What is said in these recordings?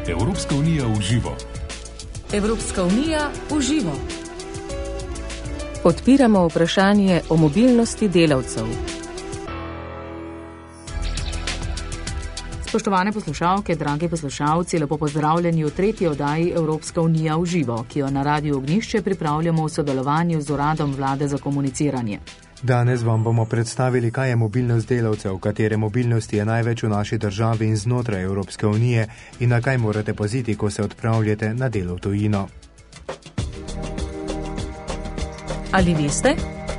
Evropska unija v živo. Evropska unija v živo. Odpiramo vprašanje o mobilnosti delavcev. Spoštovane poslušalke, dragi poslušalci, lepo pozdravljeni v tretji oddaji Evropska unija v živo, ki jo na Radiu Ognjišče pripravljamo v sodelovanju z Uradom Vlade za komuniciranje. Danes vam bomo predstavili, kaj je mobilnost delavcev, katere mobilnosti je največ v naši državi in znotraj Evropske unije in na kaj morate paziti, ko se odpravljate na delo v tujino. Ali veste?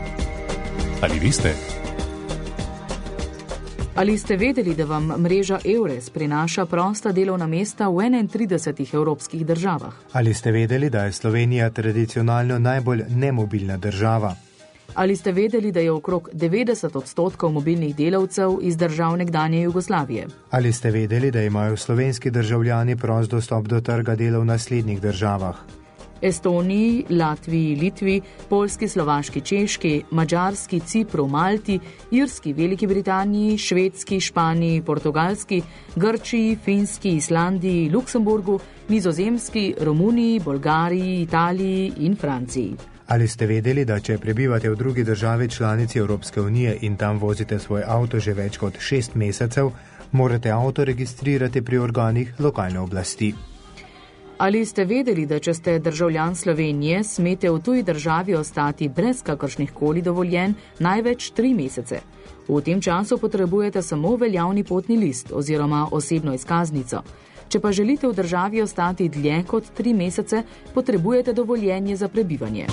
Ali ste vedeli, da vam mreža EURES prinaša prosta delovna mesta v 31 evropskih državah? Ali ste vedeli, da je Slovenija tradicionalno najbolj nemobilna država? Ali ste vedeli, da je okrog 90% mobilnih delavcev iz držav nekdanje Jugoslavije? Ali ste vedeli, da imajo slovenski državljani prost dostop do trga dela v naslednjih državah? Estoniji, Latviji, Litvi, Poljski, Slovaški, Češki, Madžarski, Cipru, Malti, Irski, Veliki Britaniji, Švedski, Španiji, Portugalski, Grčiji, Finski, Islandiji, Luksemburgu, Nizozemski, Romuniji, Bolgariji, Italiji in Franciji. Ali ste vedeli, da če prebivate v drugi državi članici Evropske unije in tam vozite svoj avto že več kot 6 mesecev, morate avto registrirati pri organih lokalne oblasti? Ali ste vedeli, da če ste državljan Slovenije, smete v tuji državi ostati brez kakršnih koli dovoljenj največ 3 mesece? V tem času potrebujete samo veljavni potni list oziroma osebno izkaznico. Če pa želite v državi ostati dlje kot 3 mesece, potrebujete dovoljenje za prebivanje.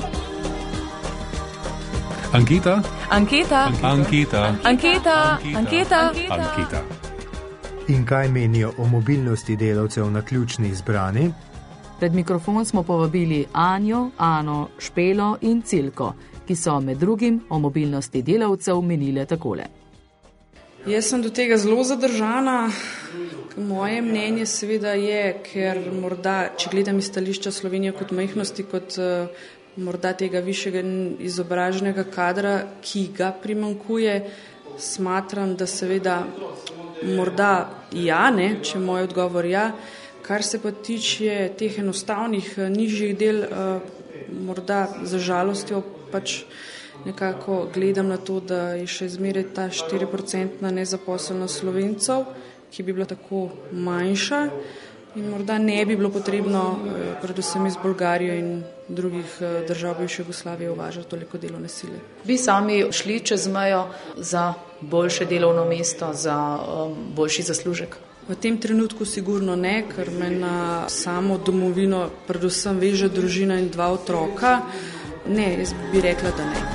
Anketa. In kaj menijo o mobilnosti delavcev na ključni izbrani? Pred mikrofon smo povabili Anjo, Ano, Špelo in Cilko, ki so med drugim o mobilnosti delavcev menile takole. Jaz sem do tega zelo zadržana. Moje mnenje seveda je, ker morda, če gledam iz stališča Slovenije kot majhnosti, kot morda tega višjega izobraženega kadra, ki ga primanjkuje, smatram, da seveda morda ja, ne, če moj odgovor ja. Kar se pa tiče teh enostavnih, nižjih del, morda za žalostjo pač nekako gledam na to, da je še zmeraj ta 4% nezaposlenost Slovencev, ki bi bila tako manjša in morda ne bi bilo potrebno, predvsem iz Bolgarije in drugih držav bivše Jugoslavije, uvažati toliko delovne sile. Bi sami šli čez mejo za boljše delovno mesto, za boljši zaslužek? V tem trenutku sigurno ne, ker me na samo domovino predvsem veže družina in 2 otroka. Ne, jaz bi rekla, da ne.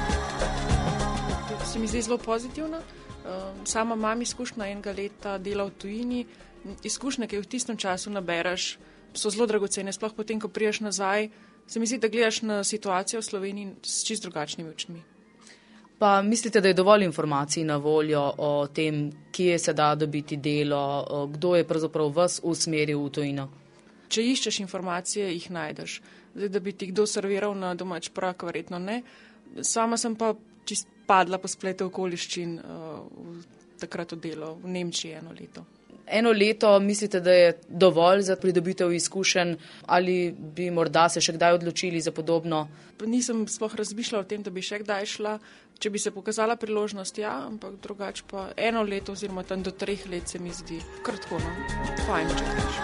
To se mi zdi zelo pozitivno. Sama imam izkušnja enega leta dela v tujini. Izkušnje, ki jih v tistem času nabereš, so zelo dragocene. Sploh potem, ko priješ nazaj, se mi zdi, da gledaš na situacijo v Sloveniji s čist drugačnimi očmi. Pa mislite, da je dovolj informacij na voljo o tem, kje se da dobiti delo, kdo je pravzaprav vas usmeril v tujino? Če iščeš informacije, jih najdeš. Zdaj, da bi ti kdo serviral na domač prak, verjetno ne. Sama sem pa čist padla po spletu okoliščin takrat v delo v Nemčiji 1 leto. 1 leto mislite, da je dovolj za pridobitev izkušenj ali bi morda se še kdaj odločili za podobno? Nisem sploh razmišljala o tem, da bi še kdaj šla. Če bi se pokazala priložnost, ja, ampak drugače pa 1 leto oziroma tam do 3 let se mi zdi kratko, no. Fajn, če greš.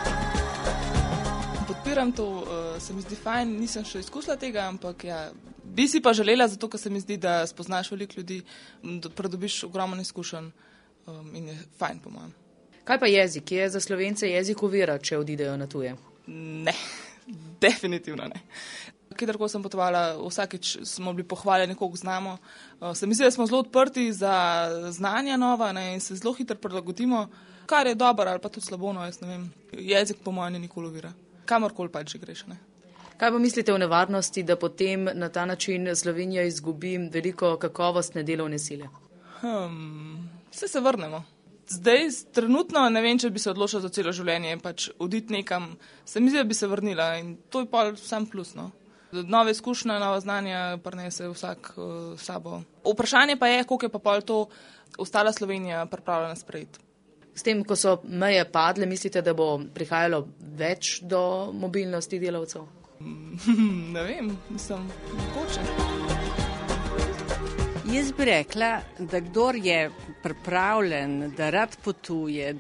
Podpiram to, se mi zdi fajn, nisem še izkusila tega, ampak ja, bi si pa želela, zato ker se mi zdi, da spoznaš veliko ljudi, da pridobiš ogromno izkušenj in je fajn po mojem. Kaj pa jezik? Je za Slovence jezik ovira, če odidejo na tuje? Ne, definitivno ne. Kjerkoli sem potovala, vsakič smo bili pohvaljeni, koliko znamo. Se mi zdi, da smo zelo odprti za znanja nova, ne, in se zelo hitro prilagodimo, kar je dobro ali pa tudi slabo, no, jaz ne vem. Jezik po mojem ni nikoli ovira. Kamorkoli pač že greš, ne. Kaj pa mislite o nevarnosti, da potem na ta način Slovenija izgubi veliko kakovostne delovne sile? Se vrnemo. Zdaj, trenutno ne vem, če bi se odločila za celo življenje, pač oditi nekam, se mi zdi, da bi se vrnila in to je pa sam plus, no. Nove izkušnje, nova znanja prinese vsak sabo. Vprašanje pa je, koliko je pa pol to ostala Slovenija pripravljena sprejeti. S tem, ko so meje padle, mislite, da bo prihajalo več do mobilnosti delavcev? Ne vem, mislim, mogoče. Jaz bi rekla, da kdor je pripravljen, da rad potuje,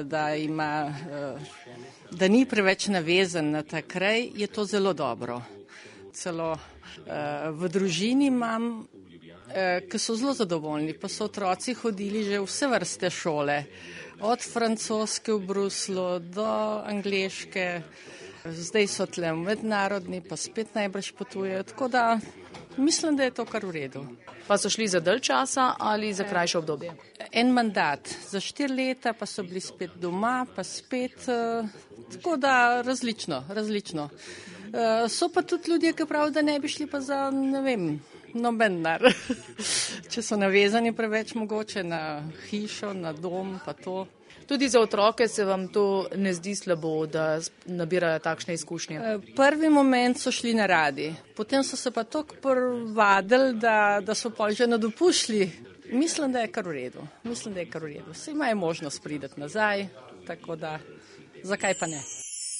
da ni preveč navezan na ta kraj, je to zelo dobro. Celo v družini imam, ki so zelo zadovoljni, pa so otroci hodili že vse vrste šole, od francoske v Bruslu do angleške, zdaj so tle mednarodni, pa spet najbrž potujejo, tako da mislim, da je to kar v redu. Pa so šli za dalj časa ali za krajše obdobje? En mandat, za 4 leta, pa so bili spet doma, pa spet, tako da različno. So pa tudi ljudje, ki pravijo, da ne bi šli pa za, ne vem, noben denar. Če so navezani preveč mogoče na hišo, na dom, pa to. Tudi za otroke se vam to ne zdi slabo, da nabirajo takšne izkušnje? Prvi moment so šli na radi, potem so se pa toliko privadili, da so pol že na dopust šli. Mislim, da je kar v redu. Vsi imajo možnost prideti nazaj, tako da zakaj pa ne?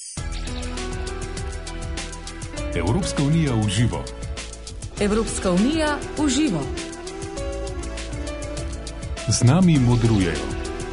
Evropska unija v živo. Evropska unija v živo. Z nami modrujejo.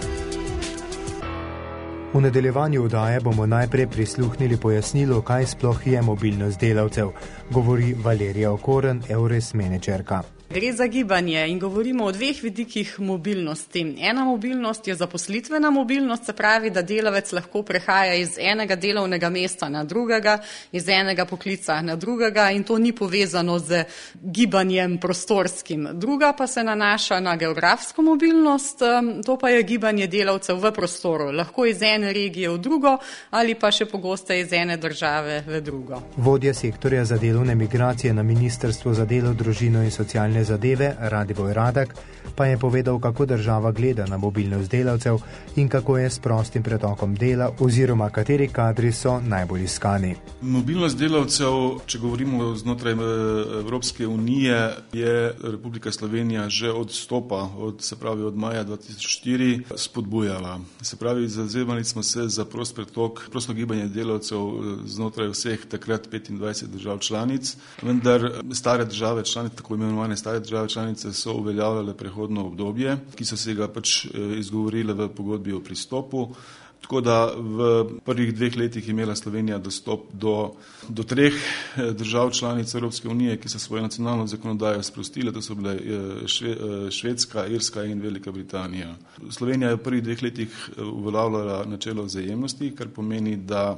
V nadaljevanju oddaje bomo najprej prisluhnili pojasnilo, kaj sploh je mobilnost delavcev, govori Valerija Okoren, EURES menedžerka. Gre za gibanje in govorimo o 2 vidikih mobilnosti. Ena mobilnost je zaposlitvena mobilnost, se pravi, da delavec lahko prehaja iz enega delovnega mesta na drugega, iz enega poklica na drugega in to ni povezano z gibanjem prostorskim. Druga pa se nanaša na geografsko mobilnost, to pa je gibanje delavcev v prostoru, lahko iz ene regije v drugo ali pa še pogosteje iz ene države v drugo. Vodja sektorja za delovne migracije na Ministrstvu za delo, družino in socialne zadeve, Radivoj Radak, pa je povedal, kako država gleda na mobilnost delavcev in kako je s prostim pretokom dela oziroma kateri kadri so najbolj iskani. Mobilnost delavcev, če govorimo znotraj Evropske unije, je Republika Slovenija že od vstopa, od maja 2004 spodbujala. Se pravi, zavzemali smo se za prost pretok, prosto gibanje delavcev znotraj vseh takrat 25 držav članic, vendar stare države članice, tako imenovane stare države članice, so uveljavljale prehodno obdobje, ki so se ga izgovorile v pogodbi o pristopu. Tako da v prvih 2 letih je imela Slovenija dostop do 3 držav članic Evropske unije, ki so svojo nacionalno zakonodajo sprostile, to so bile Švedska, Irska in Velika Britanija. Slovenija je v prvih 2 letih uveljavljala načelo vzajemnosti, kar pomeni, da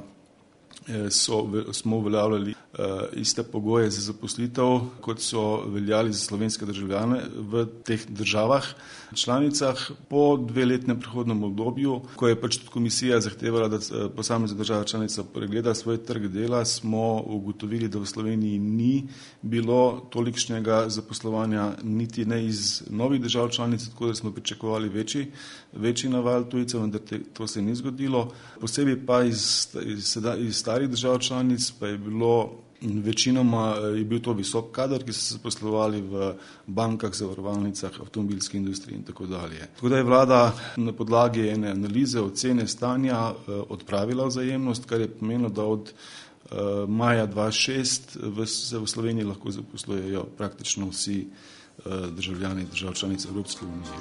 smo uveljavljali iste pogoje za zaposlitev, kot so veljali za slovenske državljane v teh državah članicah. Po 2-letnem prehodnem obdobju, ko je pač komisija zahtevala, da posamezna država članica pregleda svoj trg dela, smo ugotovili, da v Sloveniji ni bilo tolikšnega zaposlovanja niti ne iz novih držav članic, tako da smo pričakovali večji naval tujcev, vendar to se ni zgodilo. Posebej pa iz starih držav članic pa je bilo večinoma je bil to visok kadar, ki so se poslovali v bankah, zavarovalnicah, avtomobilski industriji in tako dalje. Tako da je vlada na podlagi ene analize, ocene stanja odpravila vzajemnost, kar je pomenilo, da od maja 2006 se v Sloveniji lahko zaposlujejo praktično vsi državljani držav članic Evropske unije.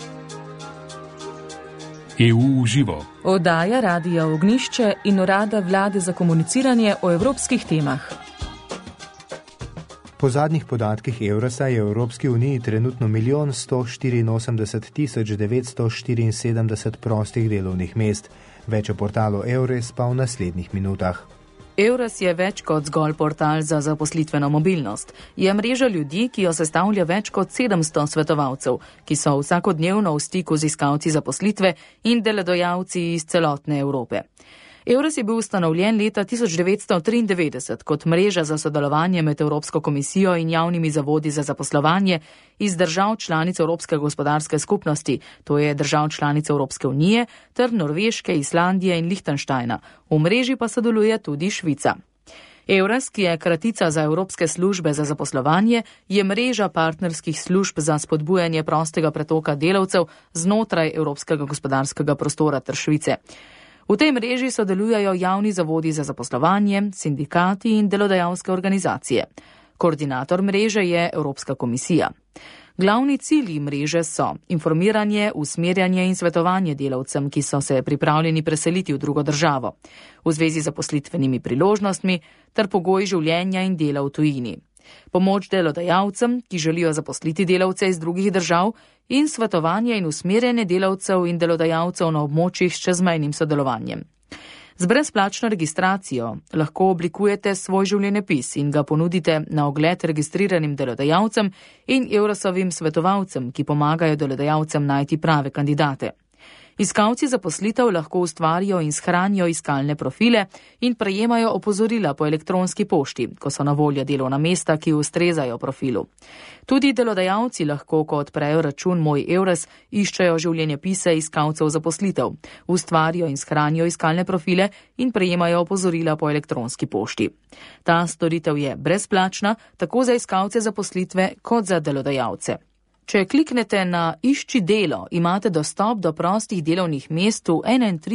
EU v živo. Oddaja Radija Ognjišče in Urada Vlade za komuniciranje o evropskih temah. Po zadnjih podatkih Euresa je v Evropski uniji trenutno 1.184.974 prostih delovnih mest. Več o portalu Eures pa v naslednjih minutah. EURES je več kot zgolj portal za zaposlitveno mobilnost. Je mreža ljudi, ki jo sestavlja več kot 700 svetovalcev, ki so vsakodnevno v stiku z iskalci zaposlitve in delodajalci iz celotne Evrope. EURES je bil ustanovljen leta 1993 kot mreža za sodelovanje med Evropsko komisijo in javnimi zavodi za zaposlovanje iz držav članic Evropske gospodarske skupnosti, to je držav članic Evropske unije, ter Norveške, Islandije in Lihtenštajna. V mreži pa sodeluje tudi Švica. EURES, ki je kratica za Evropske službe za zaposlovanje, je mreža partnerskih služb za spodbujanje prostega pretoka delavcev znotraj Evropskega gospodarskega prostora ter Švice. V tej mreži sodelujejo javni zavodi za zaposlovanje, sindikati in delodajalske organizacije. Koordinator mreže je Evropska komisija. Glavni cilji mreže so informiranje, usmerjanje in svetovanje delavcem, ki so se pripravljeni preseliti v drugo državo, v zvezi z zaposlitvenimi priložnostmi ter pogoji življenja in dela v tujini. Pomoč delodajalcem, ki želijo zaposliti delavce iz drugih držav, in svetovanje in usmerjanje delavcev in delodajalcev na območjih s čezmejnim sodelovanjem. Z brezplačno registracijo lahko oblikujete svoj življenjepis in ga ponudite na ogled registriranim delodajalcem in EURES-ovim svetovalcem, ki pomagajo delodajalcem najti prave kandidate. Iskalci zaposlitev lahko ustvarijo in shranijo iskalne profile in prejemajo opozorila po elektronski pošti, ko so na voljo delovna mesta, ki ustrezajo profilu. Tudi delodajalci lahko, ko odprejo račun Moj EURES, iščejo življenjepise iskalcev zaposlitev, ustvarijo in shranijo iskalne profile in prejemajo opozorila po elektronski pošti. Ta storitev je brezplačna tako za iskalce zaposlitve kot za delodajalce. Če kliknete na Išči delo, imate dostop do prostih delovnih mest v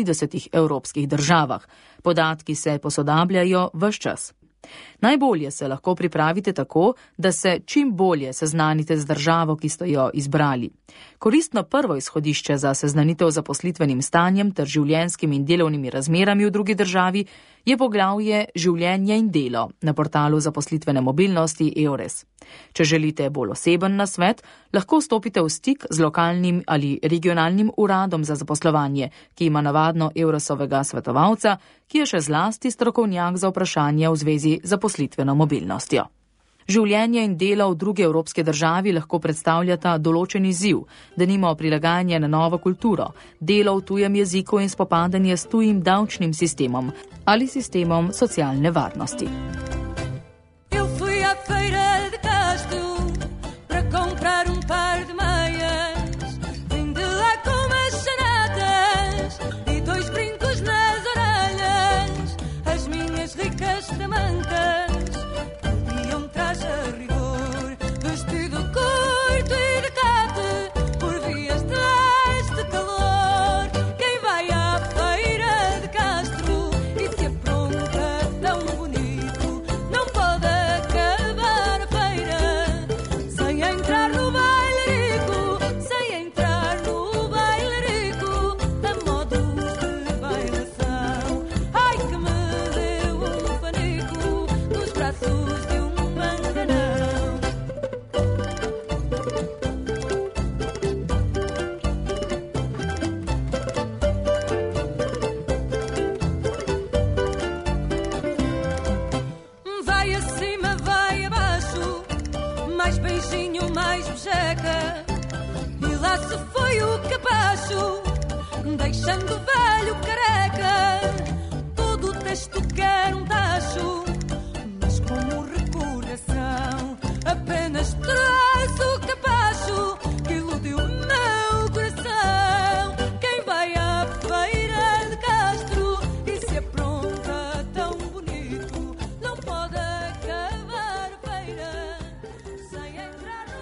31 evropskih državah. Podatki se posodabljajo ves čas. Najbolje se lahko pripravite tako, da se čim bolje seznanite z državo, ki ste jo izbrali. Koristno prvo izhodišče za seznanitev z zaposlitvenim stanjem ter življenjskimi in delovnimi razmerami v drugi državi je poglavje Življenje in delo na portalu zaposlitvene mobilnosti EURES. Če želite bolj oseben nasvet, lahko stopite v stik z lokalnim ali regionalnim uradom za zaposlovanje, ki ima navadno EURES-ovega svetovalca, ki je še zlasti strokovnjak za vprašanje v zvezi z zaposlitveno mobilnostjo. Življenje in delo v drugi evropski državi lahko predstavljata določen izziv, denimo prilagajanje na novo kulturo, delo v tujem jeziku in spopadanje s tujim davčnim sistemom ali sistemom socialne varnosti. Deixando o velho careca, todo o texto quer tacho, mas como recordação, apenas traz o capacho que iludiu o meu coração. Quem vai à feira de Castro e se apronta tão bonito, não pode acabar a feira sem entrar no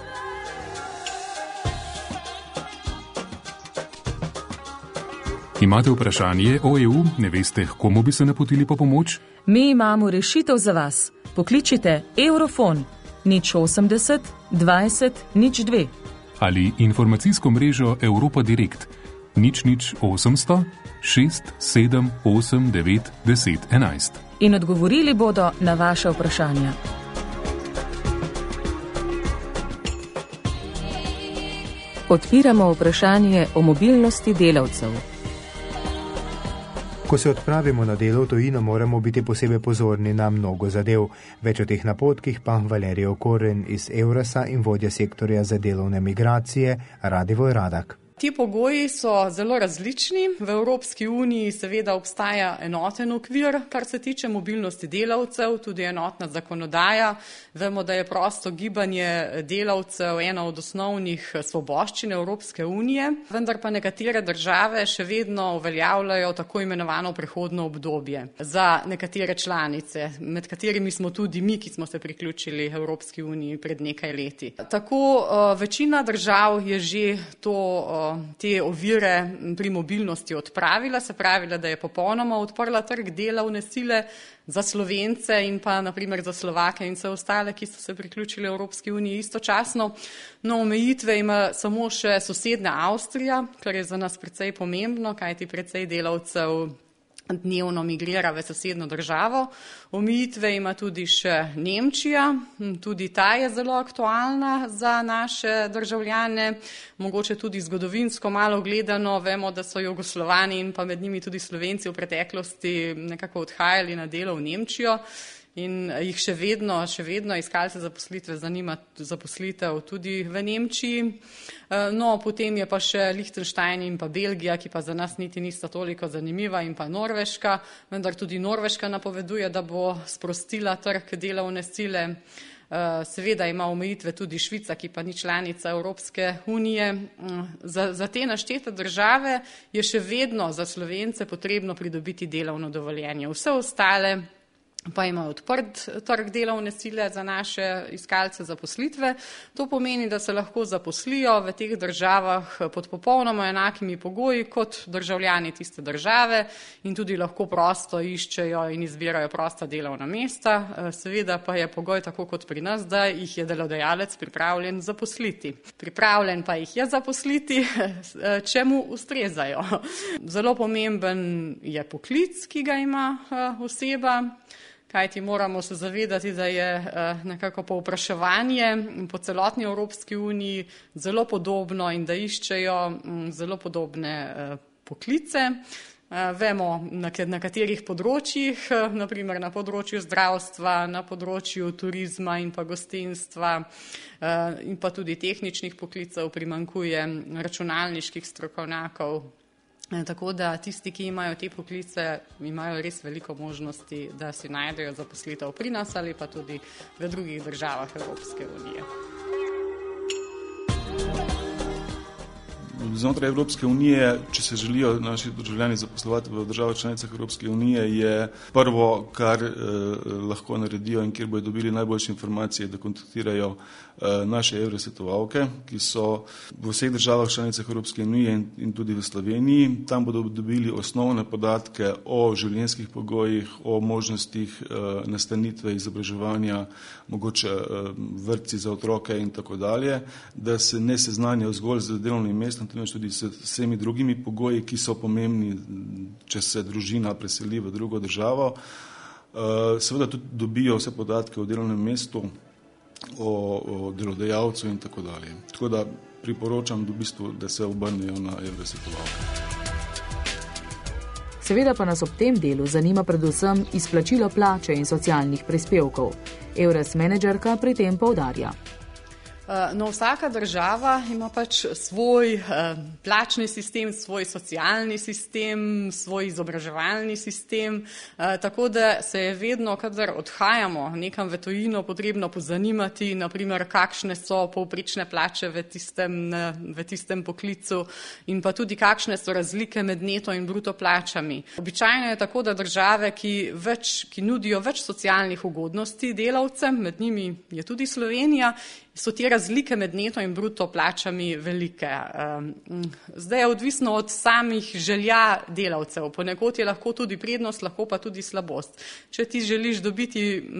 Imate vprašanje o EU, ne veste, komu bi se napotili po pomoč? Mi imamo rešitev za vas. Pokličite Eurofon 080 20 02 ali informacijsko mrežo Europa Direkt 00800 678 9 10 11. In odgovorili bodo na vaše vprašanja. Odpiramo vprašanje o mobilnosti delavcev. Ko se odpravimo na delo v tujino, moramo biti posebej pozorni na mnogo zadev. Več o teh napotkih pa Valerijo Koren iz EURES-a in vodja sektorja za delovne migracije Radivoj Radak. Ti pogoji so zelo različni. V Evropski uniji seveda obstaja enoten okvir, kar se tiče mobilnosti delavcev, tudi enotna zakonodaja. Vemo, da je prosto gibanje delavcev ena od osnovnih svoboščin Evropske unije, vendar pa nekatere države še vedno uveljavljajo tako imenovano prehodno obdobje za nekatere članice, med katerimi smo tudi mi, ki smo se priključili Evropski uniji pred nekaj leti. Tako večina držav je že te ovire pri mobilnosti odpravila, se pravila, da je popolnoma odprla trg delovne sile za Slovence in pa naprimer za Slovake in vse ostale, ki so se priključili Evropski uniji istočasno. No, omejitve ima samo še sosednja Avstrija, kar je za nas precej pomembno, kajti precej delavcev dnevno migrira v sosednjo državo. Omejitve ima tudi še Nemčija, tudi ta je zelo aktualna za naše državljane, mogoče tudi zgodovinsko malo gledano, vemo, da so Jugoslovani in pa med njimi tudi Slovenci v preteklosti nekako odhajali na delo v Nemčijo in jih še vedno iskalce zaposlitve zanima zaposlitev tudi v Nemčiji. No, potem je pa še Lichtenstein in pa Belgija, ki pa za nas niti nista toliko zanimiva, in pa Norveška, vendar tudi Norveška napoveduje, da bo sprostila trg delovne sile. Seveda ima omejitve tudi Švica, ki pa ni članica Evropske unije. Za te naštete države je še vedno za Slovence potrebno pridobiti delovno dovoljenje. Vse ostale pa imajo odprt trg delovne sile za naše iskalce zaposlitve. To pomeni, da se lahko zaposlijo v teh državah pod popolnoma enakimi pogoji kot državljani tiste države in tudi lahko prosto iščejo in izbirajo prosta delovna mesta. Seveda pa je pogoj tako kot pri nas, da jih je delodajalec pripravljen zaposliti. Pripravljen pa jih je zaposliti, čemu ustrezajo. Zelo pomemben je poklic, ki ga ima oseba, kajti moramo se zavedati, da je nekako povpraševanje po celotni Evropski uniji zelo podobno in da iščejo zelo podobne poklice. Vemo, na katerih področjih, naprimer na področju zdravstva, na področju turizma in pa gostinstva in pa tudi tehničnih poklicev primanjkuje računalniških strokovnjakov. Tako da tisti, ki imajo te poklice, imajo res veliko možnosti, da si najdejo zaposlitev pri nas ali pa tudi v drugih državah Evropske unije. Znotraj Evropske unije, če se želijo naši državljani zaposlovati v državah članicah Evropske unije, je prvo, kar lahko naredijo in kjer bodo dobili najboljše informacije, da kontaktirajo naše evrosvetovalke, ki so v vseh državah članicah Evropske unije in tudi v Sloveniji. Tam bodo dobili osnovne podatke o življenjskih pogojih, o možnostih nastanitve, izobraževanja, mogoče vrtci za otroke in tako dalje, da se ne seznanjajo zgolj z delovnim mestom, temveč tudi s vsemi drugimi pogoji, ki so pomembni, če se družina preseli v drugo državo. Seveda tudi dobijo vse podatke o delovnem mestu, o delodajalcu in tako dalje. Tako da priporočam v bistvu, da se obrnejo na evrosvetovalke. Seveda pa nas ob tem delu zanima predvsem izplačilo plače in socialnih prispevkov. Eures menedžerka pri tem poudarja. No, vsaka država ima pač svoj plačni sistem, svoj socialni sistem, svoj izobraževalni sistem, tako da se je vedno, kadar odhajamo nekam v tujino, potrebno pozanimati, naprimer, kakšne so povprečne plače v tistem poklicu in pa tudi kakšne so razlike med neto in bruto plačami. Običajno je tako, da države, ki nudijo več socialnih ugodnosti delavcem, med njimi je tudi Slovenija, so te razlike med neto in bruto plačami velike. Zdaj je odvisno od samih želja delavcev. Ponekod je lahko tudi prednost, lahko pa tudi slabost. Če ti želiš dobiti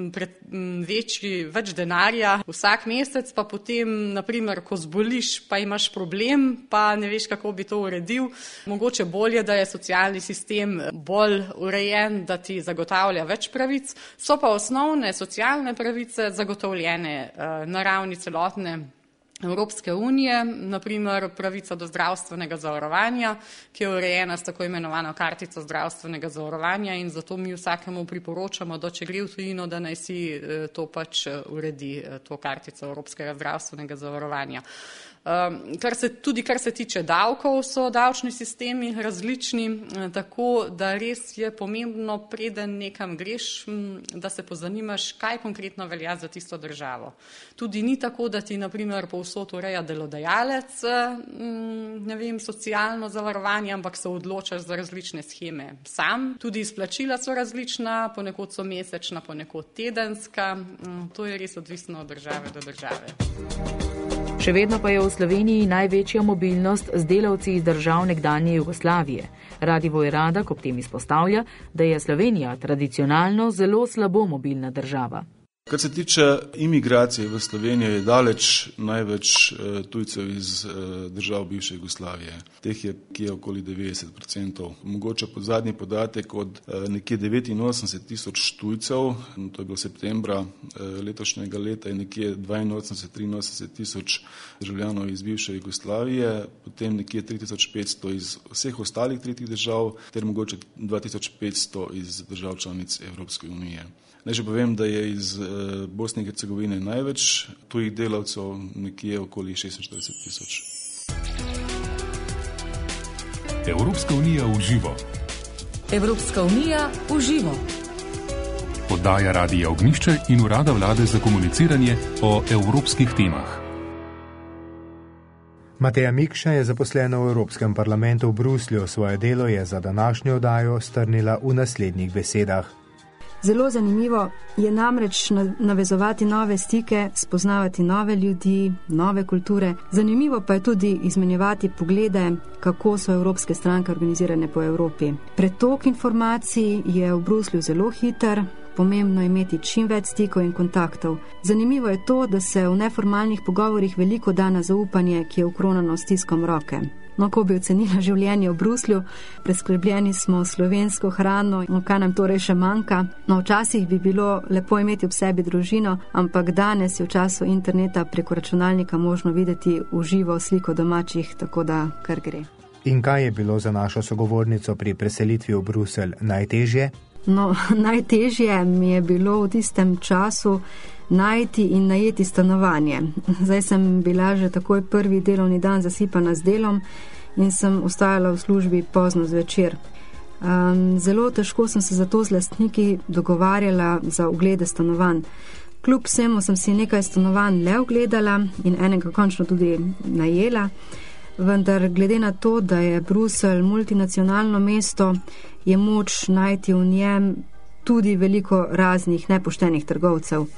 več denarja vsak mesec, pa potem, naprimer, ko zboliš, pa imaš problem, pa ne veš, kako bi to uredil, mogoče bolje, da je socialni sistem bolj urejen, da ti zagotavlja več pravic. So pa osnovne socialne pravice zagotovljene na ravni celotne Evropske unije, naprimer pravica do zdravstvenega zavarovanja, ki je urejena s tako imenovano kartico zdravstvenega zavarovanja in zato mi vsakemu priporočamo, da če gre v tujino, da naj si to pač uredi, to kartico Evropskega zdravstvenega zavarovanja. Kar se tiče davkov, so davčni sistemi različni, tako da res je pomembno, preden nekam greš, da se pozanimaš, kaj konkretno velja za tisto državo. Tudi ni tako, da ti naprimer povsod ureja delodajalec, socialno zavarovanje, ampak se odločaš za različne sheme sam. Tudi izplačila so različna, ponekod so mesečna, ponekod tedenska. To je res odvisno od države do države. Še vedno pa je v Sloveniji največja mobilnost z delavci iz držav nekdanje Jugoslavije. Radivoj Radak ob tem izpostavlja, da je Slovenija tradicionalno zelo slabo mobilna država. Kar se tiče imigracije v Slovenijo, je daleč največ tujcev iz držav bivše Jugoslavije. Teh je kje okoli 90%. Mogoče pod zadnji podatek od nekje 89,000 tujcev, to je bilo septembra letošnjega leta, je nekje 82-83,000 državljanov iz bivše Jugoslavije, potem nekje 3,500 iz vseh ostalih tretjih držav, ter mogoče 2,500 iz držav članic Evropske unije. Naj že povem, da je iz Bosne in Hercegovine največ tujih delavcev, nekje okoli 46,000. Evropska unija v živo. Evropska unija v živo. Oddaja Radia Ognjišče in Urada Vlade za komuniciranje o evropskih temah. Mateja Mikša je zaposlena v Evropskem parlamentu v Bruslju. Svoje delo je za današnjo oddajo strnila v naslednjih besedah. Zelo zanimivo je namreč navezovati nove stike, spoznavati nove ljudi, nove kulture. Zanimivo pa je tudi izmenjevati poglede, kako so evropske stranke organizirane po Evropi. Pretok informacij je v Bruslju zelo hiter, pomembno je imeti čim več stikov in kontaktov. Zanimivo je to, da se v neformalnih pogovorih veliko da na zaupanje, ki je ukronano s stiskom roke. No, ko bi ocenila življenje v Bruslju, preskrbljeni smo slovensko hrano, kaj nam torej še manjka. No, včasih bi bilo lepo imeti ob sebi družino, ampak danes je v času interneta preko računalnika možno videti v živo sliko domačih, tako da kar gre. In kaj je bilo za našo sogovornico pri preselitvi v Bruselj najtežje? No, najtežje mi je bilo v tistem času najti in najeti stanovanje. Zdaj sem bila že takoj prvi delovni dan zasipana z delom in sem ostajala v službi pozno zvečer. Zelo težko sem se zato z lastniki dogovarjala za oglede stanovanj. Kljub vsemu sem si nekaj stanovanj le ogledala in enega končno tudi najela, vendar glede na to, da je Bruselj multinacionalno mesto, je moč najti v njem tudi veliko raznih nepoštenih trgovcev.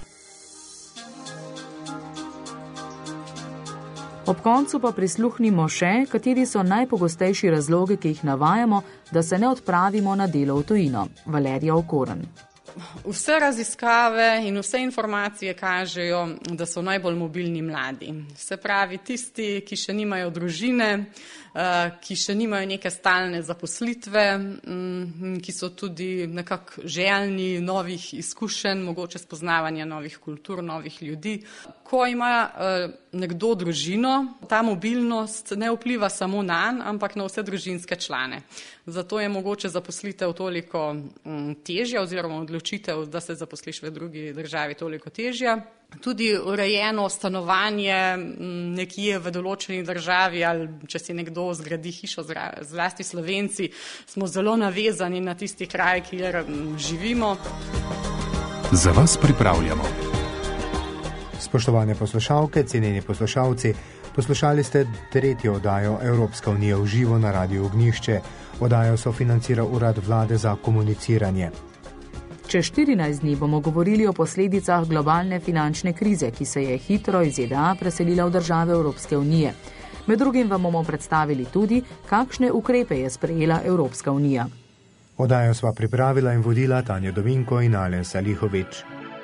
Ob koncu pa prisluhnimo še, kateri so najpogostejši razlogi, ki jih navajamo, da se ne odpravimo na delo v tujino. Valerija Okoren. Vse raziskave in vse informacije kažejo, da so najbolj mobilni mladi. Se pravi, tisti, ki še nimajo družine, ki še nimajo neke stalne zaposlitve, ki so tudi nekako željni novih izkušenj, mogoče spoznavanja novih kultur, novih ljudi. Ko ima nekdo družino, ta mobilnost ne vpliva samo nanj, ampak na vse družinske člane. Zato je mogoče zaposlitev toliko težja oziroma odločitev, da se zaposliš v drugi državi, toliko težja. Tudi urejeno stanovanje nekje v določeni državi ali če si nekdo zgradi hišo, zlasti Slovenci, smo zelo navezani na tisti kraj, kjer živimo. Za vas pripravljamo. Spoštovane poslušalke, cenjeni poslušalci, poslušali ste tretjo oddajo Evropska unija v živo na Radiu Ognjišče. Oddajo sofinancira Urad Vlade za komuniciranje. Čez 14 dni bomo govorili o posledicah globalne finančne krize, ki se je hitro iz ZDA preselila v države Evropske unije. Med drugim vam bomo predstavili tudi, kakšne ukrepe je sprejela Evropska unija. Oddajo sva pripravila in vodila Tanja Dovinko in Alen Salihovič.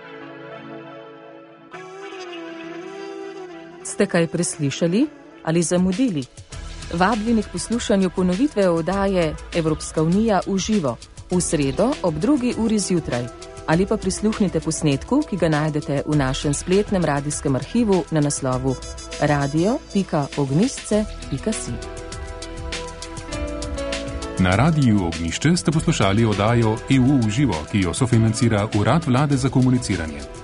Ste kaj preslišali ali zamudili? Vabljeni k poslušanju ponovitve oddaje Evropska unija v živo v sredo ob 2. uri zjutraj ali pa prisluhnite posnetku, ki ga najdete v našem spletnem radijskem arhivu na naslovu radio.ognjišče.si. Na Radiju Ognjišče ste poslušali oddajo EU v živo, ki jo sofinancira Urad Vlade za komuniciranje.